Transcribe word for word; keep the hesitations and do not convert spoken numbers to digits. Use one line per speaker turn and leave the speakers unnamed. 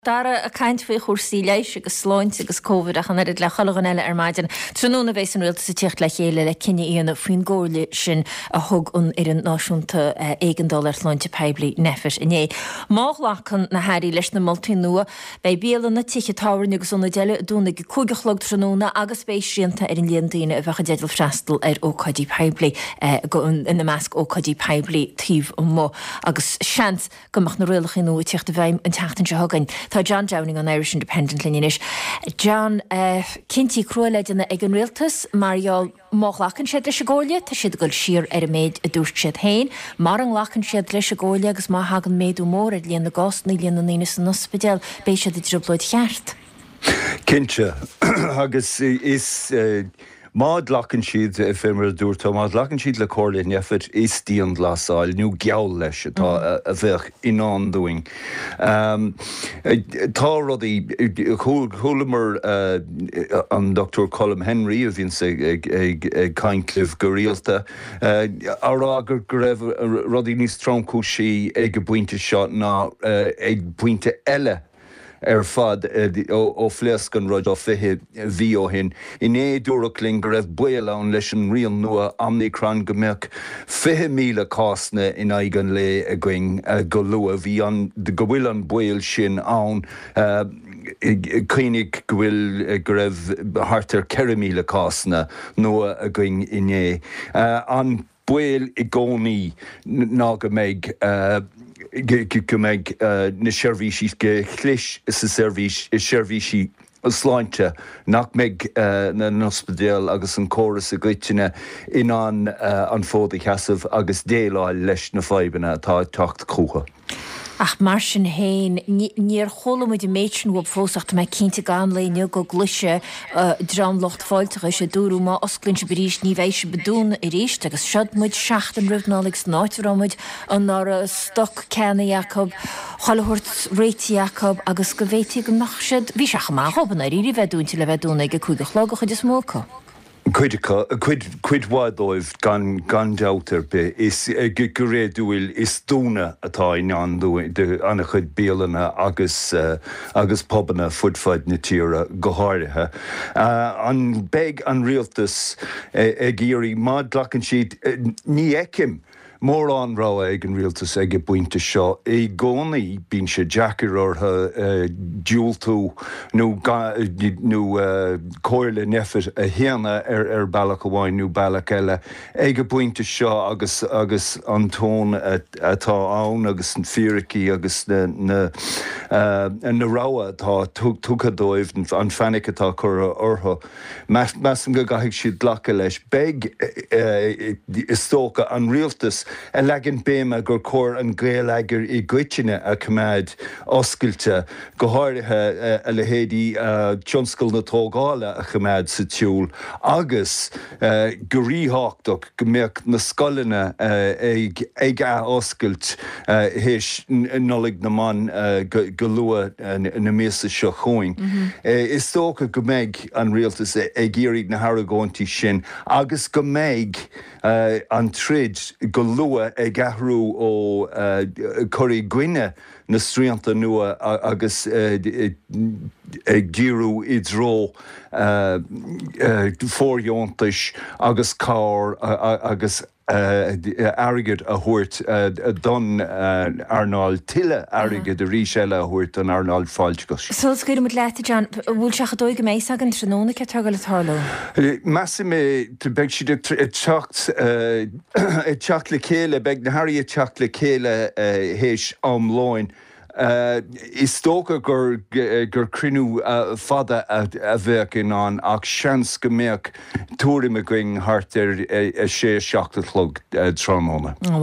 Dara a caint fé chósaí leis agus sláint agus COVID a chanar le chalagan eile ar maidin. Tróna bhééis an réalta sa tíocht le chéile le cinenne íana faoin ggóirla sin a thug an ar an náisiúnta éigeandal sláinte peblií nefis iné. Má lachan na hairí leis na moltaí nua, bei béalan na tiche táhairn agus úna deile dúna go cúigeachlog tróna agus béis rianta ar an líondaine a bhecha déadal freastal ar ócadí peblií ina measc ócadí peblií tíomh ó mó. Agus seans gomach na réalach nua tíocht a bheim an teachtain se thugain. Tá John Downing an Irish Independent Linis. John, uh, Kinty Crueledina ag an réaltas, Mariol Moch lachan siad leis a ggóile, tá siad goil siar ar a méid a dúirt siad hain, mar an lachan siad leis a ggóile agus má hagan méadú mór ar líon na gás na líon na níine san ospidal, bé siad i dribblóid cheart.
Kinse, agus is... Uh, Mád lachan siad a fémar a dúirtá, mád lachan siad le cóirla nefid is díon glasáil, nú geall leis atá a bheith inán doing. Tá rudaí chulamar an Doctor Colm Henry a bhíonn ag Caintlibh go rialta. Ará gur go raibh rudaí níos tronchú sí ag go buinte seo ná ag buinte eile ar fad ó phléascan rud ó fithe bhí ó hin. In é dúracling go raibh buil ann leis an rion nua amnicrán go mbeadh fiche míle cásna in aigean le a going go lua bhí an go bhfuil an buil sin ann Cínig go bhfuil go raibh hartar ceithre míle cásna nua a going in é. An buil i gcónaí ná go mbeidh go mbeidh na seirbhísí go chlis sa seirbhísí sláinte nach mbeidh na nospedéal agus an córas a goiteine in an an fóda cheasamh agus déáil leis na faibanna atá teacht cútha.
Ach mar sin hain, níor cholamid i méitrin gob fósacht me cínta gan léine go gluise dramlocht fáilteach sé dúrú má osglinn se berís ní bhéis bedún i réist agus siadmuid seachtain rudnálagus náitirrámuid an nar a stoc Kenna Jacob, chalahort réiti Jacob agus go bhéiti go nach siad bhí seach má hoban a ríri bheitúnti le bheitúna go cúigeachlog chud is mócha.
Cuidica, cuid cuid wadóibh gan gan deautar be is go réadúil is dúna atá in an anna chud béalanna agus agus pobanna fudfaid na tíre go háirithe. An beag an rialtas ag iarraí mád lachan siad ní eicim mór an rá ag an rialtas ag buinte seo. I gcónaí bíonn sé Jackar ortha dúiltú nó cóirla nefir a héana ar ar bailach amháin nó bailach eile ag buinte seo agus agus an tón atá ann agus an fíricí agus na na ráha tá tuchadóibh an fennic atá chur ortha. Meas an go gaithigh siad lacha leis beag is tócha an rialtas a legan béime gur cór an gréalaigear i gcuiteine a cumad oscailte go háirithe a le héadí tionscail na tógála a cumad sa tiúl agus go rítheachtach go mbeadh na scolanna ag a oscailt héis nolig na man go lua na méasa seo chuing. Is tócha go mbeadh an rialtas ag iarraigh na haragóntí sin agus go mbeadh an trid go lua ag gahrú ó choirí gcuine na stríanta nua agus ag díriú i dró fóriontais agus cáir agus airgid a thuirt don Arnáil Tille airgid a rís eile a thuirt an Arnáil Fáilteachas.
Sos go mit leite John, bhfuil seach dóig go mééis agan tróna ce tugal atála?
Measa mé beag si teacht teacht le chéile beag na hairí teacht le chéile héis amláin. Uh, is tócha gur gur crinú uh, fada a, a bheith in an ach seans go mbeadh túirim a going hart ar sé seachta chlog uh, trámóna.